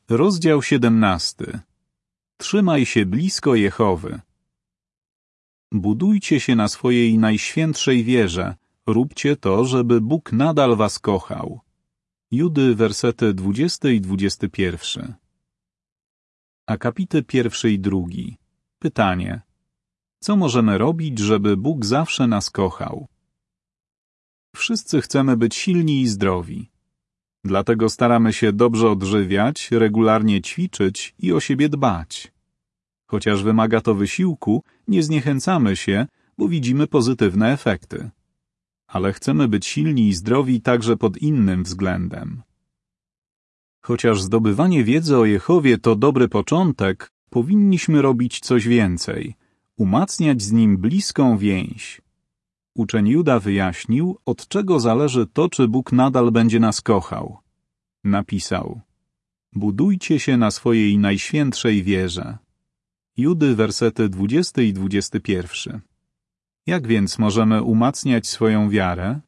Rozdział 17. Trzymaj się blisko Jehowy. Budujcie się na swojej najświętszej wierze. Róbcie to, żeby Bóg nadal was kochał. Judy, wersety 20 i 21. Akapity 1 i 2. Pytanie. Co możemy robić, żeby Bóg zawsze nas kochał? Wszyscy chcemy być silni i zdrowi. Dlatego staramy się dobrze odżywiać, regularnie ćwiczyć i o siebie dbać. Chociaż wymaga to wysiłku, nie zniechęcamy się, bo widzimy pozytywne efekty. Ale chcemy być silni i zdrowi także pod innym względem. Chociaż zdobywanie wiedzy o Jehowie to dobry początek, powinniśmy robić coś więcej, umacniać z Nim bliską więź. Uczeń Juda wyjaśnił, od czego zależy to, czy Bóg nadal będzie nas kochał. Napisał: budujcie się na swojej najświętszej wierze. Judy, wersety 20 i 21. Jak więc możemy umacniać swoją wiarę?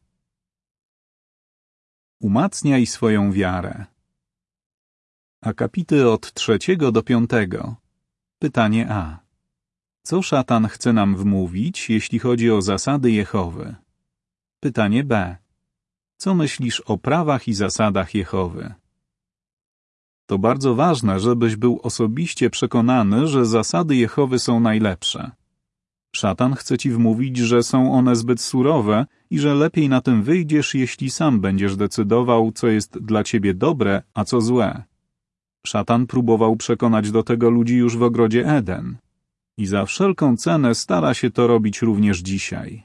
Umacniaj swoją wiarę. Akapity od 3 do 5. Pytanie A. Co szatan chce nam wmówić, jeśli chodzi o zasady Jehowy? Pytanie B. Co myślisz o prawach i zasadach Jehowy? To bardzo ważne, żebyś był osobiście przekonany, że zasady Jehowy są najlepsze. Szatan chce ci wmówić, że są one zbyt surowe i że lepiej na tym wyjdziesz, jeśli sam będziesz decydował, co jest dla ciebie dobre, a co złe. Szatan próbował przekonać do tego ludzi już w ogrodzie Eden. I za wszelką cenę stara się to robić również dzisiaj.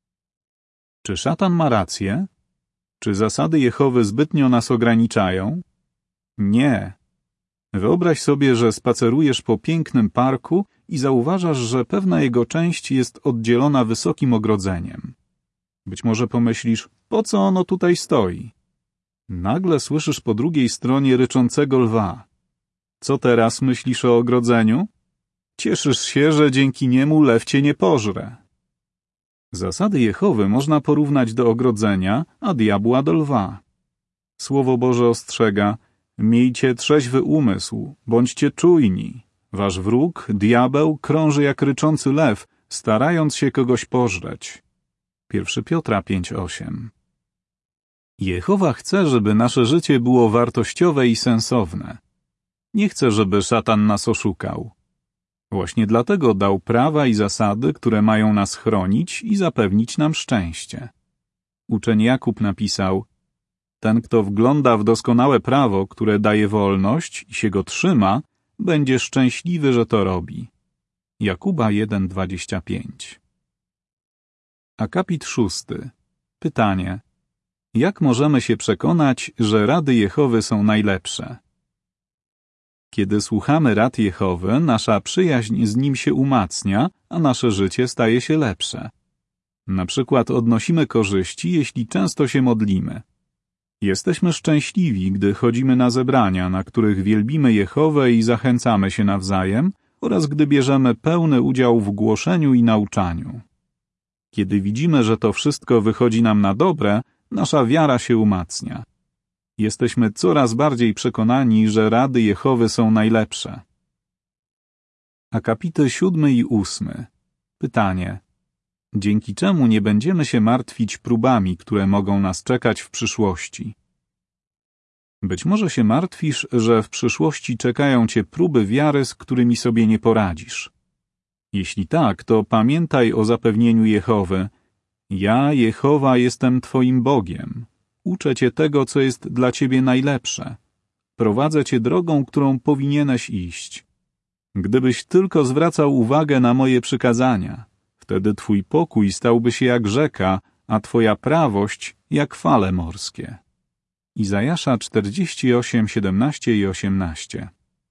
Czy szatan ma rację? Czy zasady Jehowy zbytnio nas ograniczają? Nie. Wyobraź sobie, że spacerujesz po pięknym parku i zauważasz, że pewna jego część jest oddzielona wysokim ogrodzeniem. Być może pomyślisz, po co ono tutaj stoi? Nagle słyszysz po drugiej stronie ryczącego lwa. Co teraz myślisz o ogrodzeniu? Cieszysz się, że dzięki niemu lew cię nie pożre. Zasady Jehowy można porównać do ogrodzenia, a diabła do lwa. Słowo Boże ostrzega: miejcie trzeźwy umysł, bądźcie czujni. Wasz wróg, diabeł, krąży jak ryczący lew, starając się kogoś pożreć. 1 Piotra 5:8. Jehowa chce, żeby nasze życie było wartościowe i sensowne. Nie chce, żeby szatan nas oszukał. Właśnie dlatego dał prawa i zasady, które mają nas chronić i zapewnić nam szczęście. Uczeń Jakub napisał: ten, kto wgląda w doskonałe prawo, które daje wolność i się go trzyma, będzie szczęśliwy, że to robi. Jakuba 1:25. Akapit 6. Pytanie. Jak możemy się przekonać, że rady Jehowy są najlepsze? Kiedy słuchamy rad Jehowy, nasza przyjaźń z Nim się umacnia, a nasze życie staje się lepsze. Na przykład odnosimy korzyści, jeśli często się modlimy. Jesteśmy szczęśliwi, gdy chodzimy na zebrania, na których wielbimy Jehowę i zachęcamy się nawzajem, oraz gdy bierzemy pełny udział w głoszeniu i nauczaniu. Kiedy widzimy, że to wszystko wychodzi nam na dobre, nasza wiara się umacnia. Jesteśmy coraz bardziej przekonani, że rady Jehowy są najlepsze. Akapity 7 i 8. Pytanie. Dzięki czemu nie będziemy się martwić próbami, które mogą nas czekać w przyszłości? Być może się martwisz, że w przyszłości czekają cię próby wiary, z którymi sobie nie poradzisz. Jeśli tak, to pamiętaj o zapewnieniu Jehowy. Ja, Jehowa, jestem twoim Bogiem. Uczę cię tego, co jest dla ciebie najlepsze. Prowadzę cię drogą, którą powinieneś iść. Gdybyś tylko zwracał uwagę na moje przykazania, wtedy twój pokój stałby się jak rzeka, a twoja prawość jak fale morskie. Izajasza 48, 17 i 18.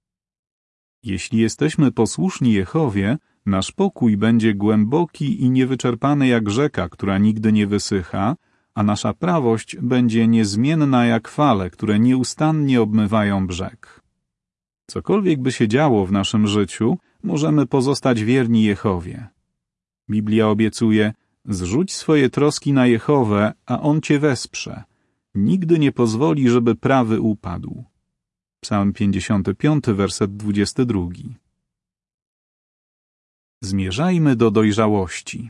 Jeśli jesteśmy posłuszni Jehowie, nasz pokój będzie głęboki i niewyczerpany jak rzeka, która nigdy nie wysycha, a nasza prawość będzie niezmienna jak fale, które nieustannie obmywają brzeg. Cokolwiek by się działo w naszym życiu, możemy pozostać wierni Jehowie. Biblia obiecuje: zrzuć swoje troski na Jehowę, a On cię wesprze. Nigdy nie pozwoli, żeby prawy upadł. Psalm 55, werset 22. Zmierzajmy do dojrzałości.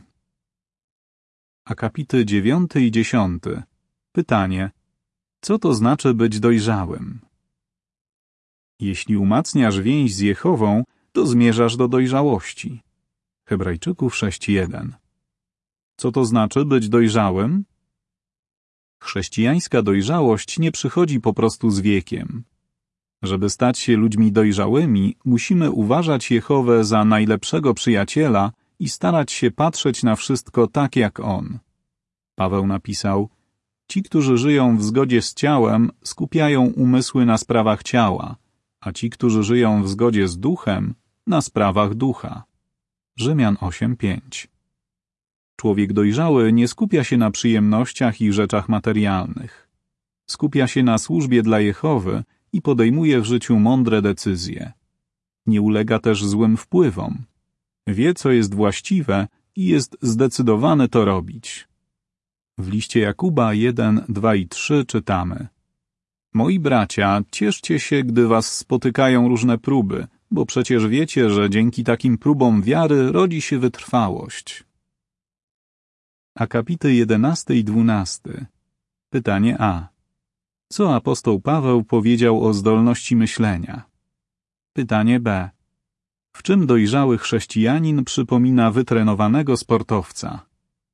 Akapity 9 i 10. Pytanie: co to znaczy być dojrzałym? Jeśli umacniasz więź z Jehową, to zmierzasz do dojrzałości. Hebrajczyków 6:1. Co to znaczy być dojrzałym? Chrześcijańska dojrzałość nie przychodzi po prostu z wiekiem. Żeby stać się ludźmi dojrzałymi, musimy uważać Jehowę za najlepszego przyjaciela i starać się patrzeć na wszystko tak jak On. Paweł napisał: ci, którzy żyją w zgodzie z ciałem, skupiają umysły na sprawach ciała, a ci, którzy żyją w zgodzie z duchem, na sprawach ducha. Rzymian 8:5. Człowiek dojrzały nie skupia się na przyjemnościach i rzeczach materialnych. Skupia się na służbie dla Jehowy i podejmuje w życiu mądre decyzje. Nie ulega też złym wpływom. Wie, co jest właściwe i jest zdecydowany to robić. W liście Jakuba 1, 2 i 3 czytamy: moi bracia, cieszcie się, gdy was spotykają różne próby, bo przecież wiecie, że dzięki takim próbom wiary rodzi się wytrwałość. Akapity 11 i 12. Pytanie A. Co apostoł Paweł powiedział o zdolności myślenia? Pytanie B. W czym dojrzały chrześcijanin przypomina wytrenowanego sportowca?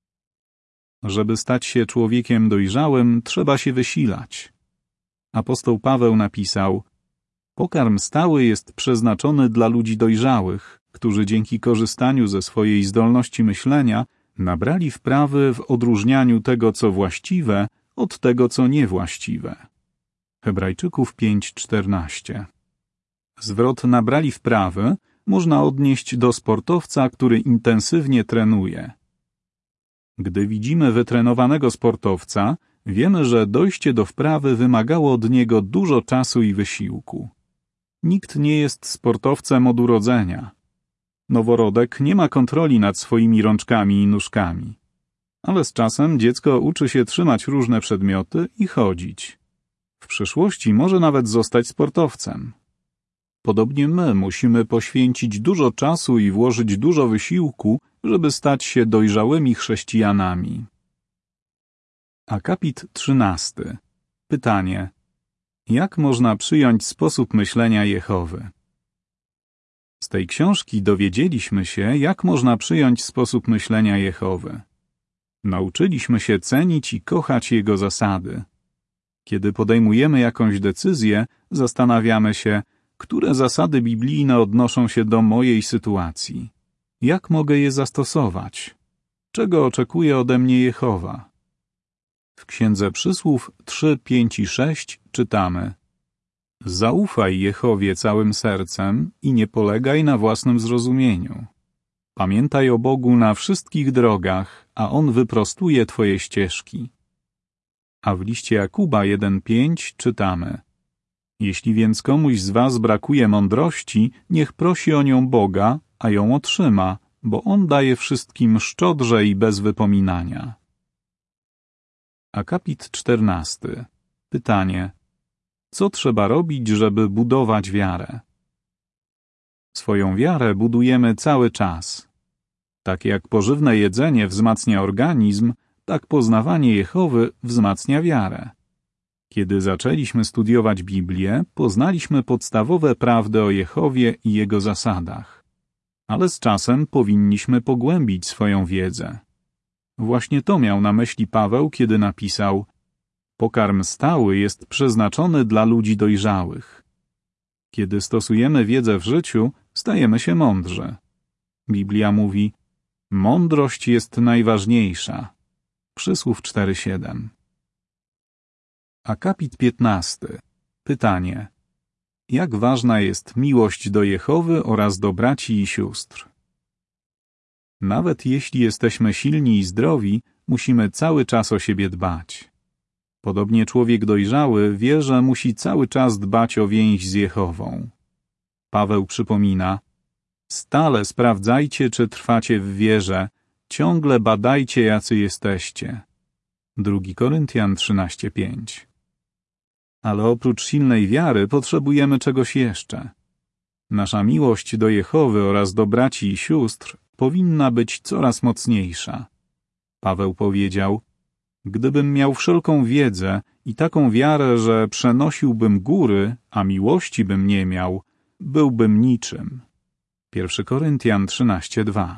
Żeby stać się człowiekiem dojrzałym, trzeba się wysilać. Apostoł Paweł napisał: pokarm stały jest przeznaczony dla ludzi dojrzałych, którzy dzięki korzystaniu ze swojej zdolności myślenia nabrali wprawy w odróżnianiu tego, co właściwe, od tego, co niewłaściwe. Hebrajczyków 5:14. Zwrot nabrali wprawy można odnieść do sportowca, który intensywnie trenuje. Gdy widzimy wytrenowanego sportowca, wiemy, że dojście do wprawy wymagało od niego dużo czasu i wysiłku. Nikt nie jest sportowcem od urodzenia. Noworodek nie ma kontroli nad swoimi rączkami i nóżkami. Ale z czasem dziecko uczy się trzymać różne przedmioty i chodzić. W przyszłości może nawet zostać sportowcem. Podobnie my musimy poświęcić dużo czasu i włożyć dużo wysiłku, żeby stać się dojrzałymi chrześcijanami. Akapit 13. Pytanie: jak można przyjąć sposób myślenia Jehowy? Z tej książki dowiedzieliśmy się, jak można przyjąć sposób myślenia Jehowy. Nauczyliśmy się cenić i kochać Jego zasady. Kiedy podejmujemy jakąś decyzję, zastanawiamy się, które zasady biblijne odnoszą się do mojej sytuacji. Jak mogę je zastosować? Czego oczekuje ode mnie Jehowa? W Księdze Przysłów 3, 5 i 6 czytamy: zaufaj Jehowie całym sercem i nie polegaj na własnym zrozumieniu. Pamiętaj o Bogu na wszystkich drogach, a On wyprostuje twoje ścieżki. A w liście Jakuba 1:5 czytamy: jeśli więc komuś z was brakuje mądrości, niech prosi o nią Boga, a ją otrzyma, bo On daje wszystkim szczodrze i bez wypominania. Akapit 14. Pytanie: co trzeba robić, żeby budować wiarę? Swoją wiarę budujemy cały czas. Tak jak pożywne jedzenie wzmacnia organizm, tak poznawanie Jehowy wzmacnia wiarę. Kiedy zaczęliśmy studiować Biblię, poznaliśmy podstawowe prawdy o Jehowie i Jego zasadach. Ale z czasem powinniśmy pogłębić swoją wiedzę. Właśnie to miał na myśli Paweł, kiedy napisał: pokarm stały jest przeznaczony dla ludzi dojrzałych. Kiedy stosujemy wiedzę w życiu, stajemy się mądrzy. Biblia mówi: mądrość jest najważniejsza. Przysłów 4:7. Akapit 15. Pytanie: jak ważna jest miłość do Jehowy oraz do braci i sióstr? Nawet jeśli jesteśmy silni i zdrowi, musimy cały czas o siebie dbać. Podobnie człowiek dojrzały wie, że musi cały czas dbać o więź z Jehową. Paweł przypomina: stale sprawdzajcie, czy trwacie w wierze, ciągle badajcie, jacy jesteście. 2 Koryntian 13:5. Ale oprócz silnej wiary potrzebujemy czegoś jeszcze. Nasza miłość do Jehowy oraz do braci i sióstr powinna być coraz mocniejsza. Paweł powiedział: gdybym miał wszelką wiedzę i taką wiarę, że przenosiłbym góry, a miłości bym nie miał, byłbym niczym. 1 Koryntian 13:2.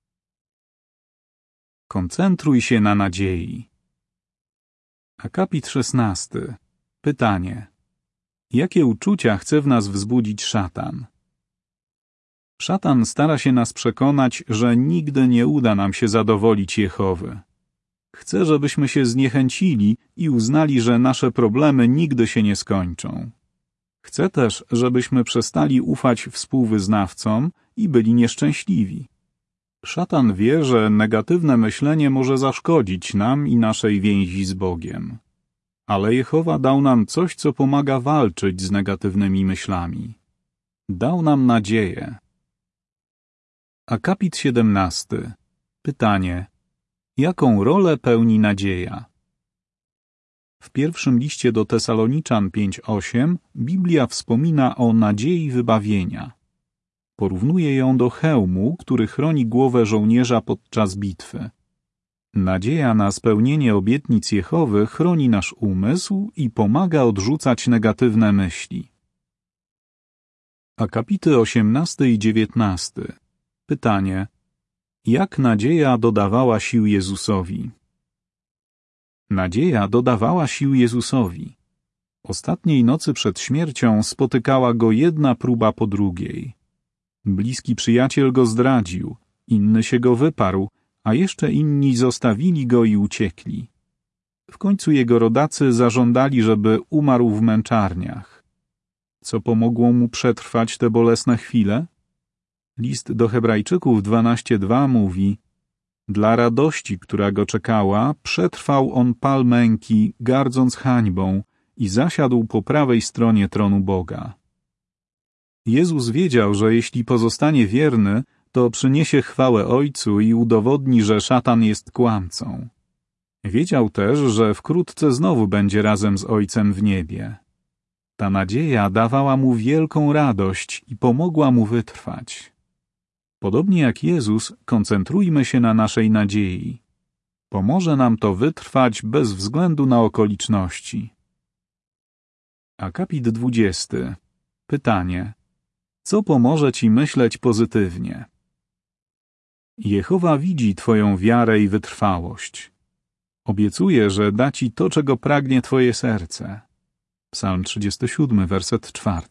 Koncentruj się na nadziei. Akapit 16. Pytanie. Jakie uczucia chce w nas wzbudzić szatan? Szatan stara się nas przekonać, że nigdy nie uda nam się zadowolić Jehowy. Chce, żebyśmy się zniechęcili i uznali, że nasze problemy nigdy się nie skończą. Chce też, żebyśmy przestali ufać współwyznawcom i byli nieszczęśliwi. Szatan wie, że negatywne myślenie może zaszkodzić nam i naszej więzi z Bogiem. Ale Jehowa dał nam coś, co pomaga walczyć z negatywnymi myślami. Dał nam nadzieję. Akapit 17. Pytanie. Jaką rolę pełni nadzieja? W pierwszym liście do Tesaloniczan 5:8 Biblia wspomina o nadziei wybawienia. Porównuje ją do hełmu, który chroni głowę żołnierza podczas bitwy. Nadzieja na spełnienie obietnic Jehowy chroni nasz umysł i pomaga odrzucać negatywne myśli. Akapity 18 i 19. Pytanie. Jak nadzieja dodawała sił Jezusowi? Nadzieja dodawała sił Jezusowi. Ostatniej nocy przed śmiercią spotykała go jedna próba po drugiej. Bliski przyjaciel go zdradził, inny się go wyparł, a jeszcze inni zostawili go i uciekli. W końcu jego rodacy zażądali, żeby umarł w męczarniach. Co pomogło mu przetrwać te bolesne chwile? List do Hebrajczyków 12:2 mówi: dla radości, która go czekała, przetrwał on pal męki, gardząc hańbą, i zasiadł po prawej stronie tronu Boga. Jezus wiedział, że jeśli pozostanie wierny, to przyniesie chwałę Ojcu i udowodni, że szatan jest kłamcą. Wiedział też, że wkrótce znowu będzie razem z Ojcem w niebie. Ta nadzieja dawała mu wielką radość i pomogła mu wytrwać. Podobnie jak Jezus, koncentrujmy się na naszej nadziei. Pomoże nam to wytrwać bez względu na okoliczności. Akapit 20. Pytanie. Co pomoże ci myśleć pozytywnie? Jehowa widzi twoją wiarę i wytrwałość. Obiecuje, że da ci to, czego pragnie twoje serce. Psalm 37, werset 4.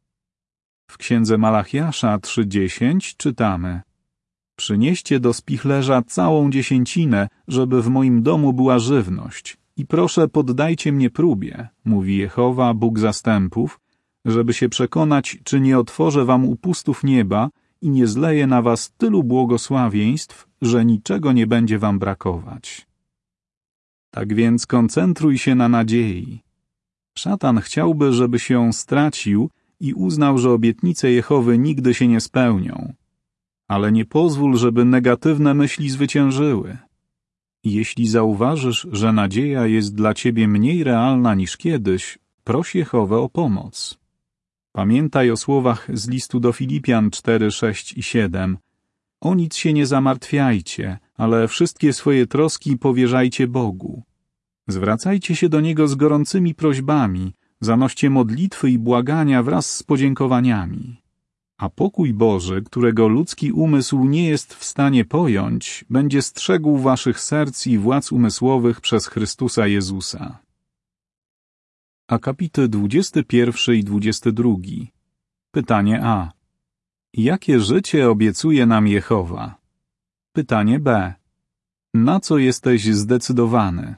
W księdze Malachiasza 3:10 czytamy: przynieście do spichlerza całą dziesięcinę, żeby w moim domu była żywność. I proszę, poddajcie mnie próbie, mówi Jehowa, Bóg zastępów, żeby się przekonać, czy nie otworzę wam upustów nieba i nie zleję na was tylu błogosławieństw, że niczego nie będzie wam brakować. Tak więc koncentruj się na nadziei. Szatan chciałby, żebyś ją stracił i uznał, że obietnice Jehowy nigdy się nie spełnią. Ale nie pozwól, żeby negatywne myśli zwyciężyły. Jeśli zauważysz, że nadzieja jest dla ciebie mniej realna niż kiedyś, proś Jehowę o pomoc. Pamiętaj o słowach z listu do Filipian 4, 6 i 7. O nic się nie zamartwiajcie, ale wszystkie swoje troski powierzajcie Bogu. Zwracajcie się do Niego z gorącymi prośbami, zanoście modlitwy i błagania wraz z podziękowaniami. A pokój Boży, którego ludzki umysł nie jest w stanie pojąć, będzie strzegł waszych serc i władz umysłowych przez Chrystusa Jezusa. Akapity 21 i 22. Pytanie A. Jakie życie obiecuje nam Jehowa? Pytanie B. Na co jesteś zdecydowany?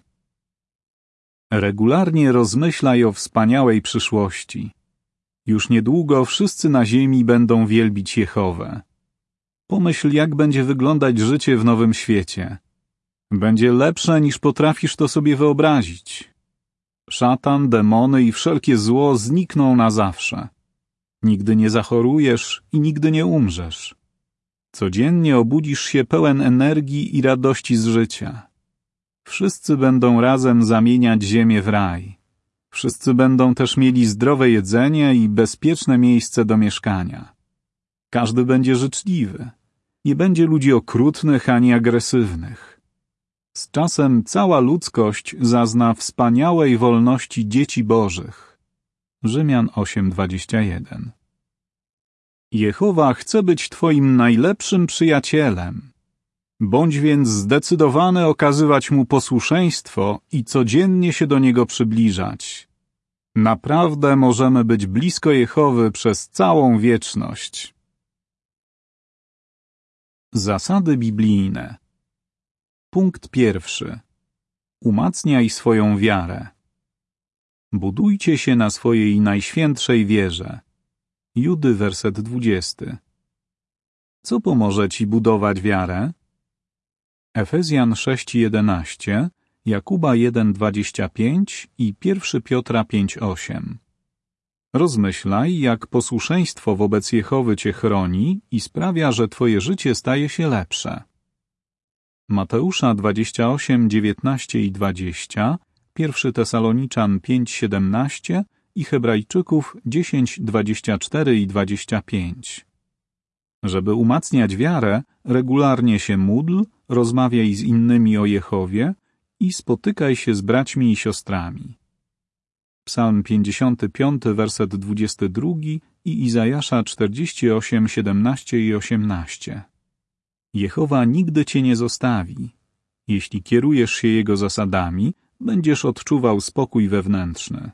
Regularnie rozmyślaj o wspaniałej przyszłości. Już niedługo wszyscy na ziemi będą wielbić Jehowę. Pomyśl, jak będzie wyglądać życie w nowym świecie. Będzie lepsze, niż potrafisz to sobie wyobrazić. Szatan, demony i wszelkie zło znikną na zawsze. Nigdy nie zachorujesz i nigdy nie umrzesz. Codziennie obudzisz się pełen energii i radości z życia. Wszyscy będą razem zamieniać ziemię w raj. Wszyscy będą też mieli zdrowe jedzenie i bezpieczne miejsce do mieszkania. Każdy będzie życzliwy. Nie będzie ludzi okrutnych ani agresywnych. Z czasem cała ludzkość zazna wspaniałej wolności dzieci Bożych. Rzymian 8:21. Jehowa chce być twoim najlepszym przyjacielem. Bądź więc zdecydowany okazywać mu posłuszeństwo i codziennie się do niego przybliżać. Naprawdę możemy być blisko Jehowy przez całą wieczność. Zasady biblijne. Punkt 1. Umacniaj swoją wiarę. Budujcie się na swojej najświętszej wierze. Judy, werset 20. Co pomoże ci budować wiarę? Efezjan 6:11, Jakuba 1:25 i 1 Piotra 5:8. Rozmyślaj, jak posłuszeństwo wobec Jehowy cię chroni i sprawia, że twoje życie staje się lepsze. Mateusza 28:19 i 20, 1 Tesaloniczan 5:17 i Hebrajczyków 10:24 i 25. Żeby umacniać wiarę, regularnie się módl, rozmawiaj z innymi o Jehowie i spotykaj się z braćmi i siostrami. Psalm 55, werset 22 i Izajasza 48, 17 i 18. Jehowa nigdy cię nie zostawi. Jeśli kierujesz się Jego zasadami, będziesz odczuwał spokój wewnętrzny.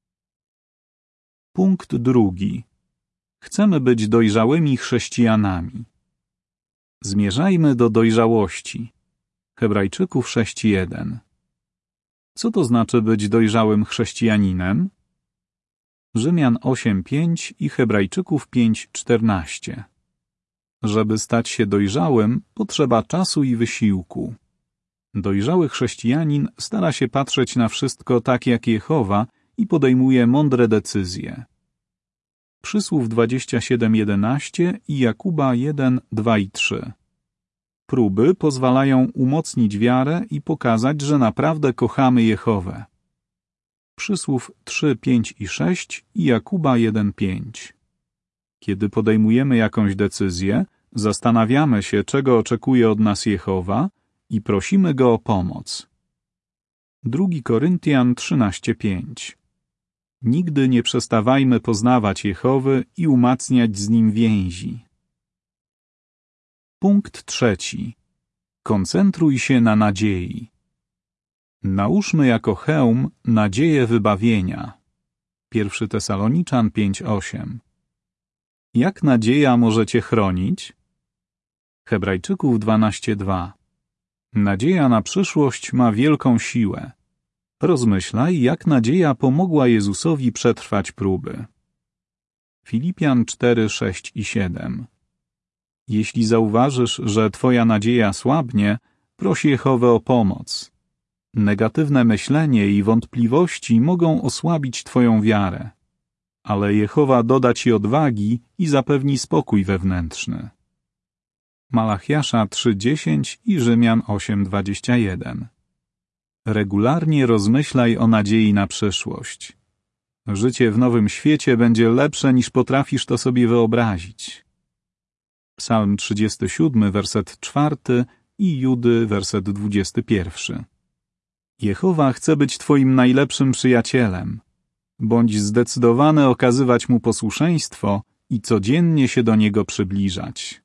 Punkt 2. Chcemy być dojrzałymi chrześcijanami. Zmierzajmy do dojrzałości. Hebrajczyków 6:1. Co to znaczy być dojrzałym chrześcijaninem? Rzymian 8:5 i Hebrajczyków 5:14. Żeby stać się dojrzałym, potrzeba czasu i wysiłku. Dojrzały chrześcijanin stara się patrzeć na wszystko tak jak Jehowa i podejmuje mądre decyzje. Przysłów 27:11 i Jakuba 1:2 i 3. Próby pozwalają umocnić wiarę i pokazać, że naprawdę kochamy Jehowę. Przysłów 3:5 i 6 i Jakuba 1:5. Kiedy podejmujemy jakąś decyzję, zastanawiamy się, czego oczekuje od nas Jehowa i prosimy Go o pomoc. 2 Koryntian 13:5. Nigdy nie przestawajmy poznawać Jehowy i umacniać z Nim więzi. Punkt 3. Koncentruj się na nadziei. Nałóżmy jako hełm nadzieję wybawienia. 1 Tesaloniczan 5:8. Jak nadzieja może cię chronić? Hebrajczyków 12:2. Nadzieja na przyszłość ma wielką siłę. Rozmyślaj, jak nadzieja pomogła Jezusowi przetrwać próby. Filipian 4:6 i 7. Jeśli zauważysz, że twoja nadzieja słabnie, proś Jehowę o pomoc. Negatywne myślenie i wątpliwości mogą osłabić twoją wiarę, ale Jehowa doda ci odwagi i zapewni spokój wewnętrzny. Malachiasza 3:10 i Rzymian 8:21. Regularnie rozmyślaj o nadziei na przyszłość. Życie w nowym świecie będzie lepsze, niż potrafisz to sobie wyobrazić. Psalm 37, werset 4 i Judy, werset 21. Jehowa chce być twoim najlepszym przyjacielem. Bądź zdecydowany okazywać mu posłuszeństwo i codziennie się do niego przybliżać.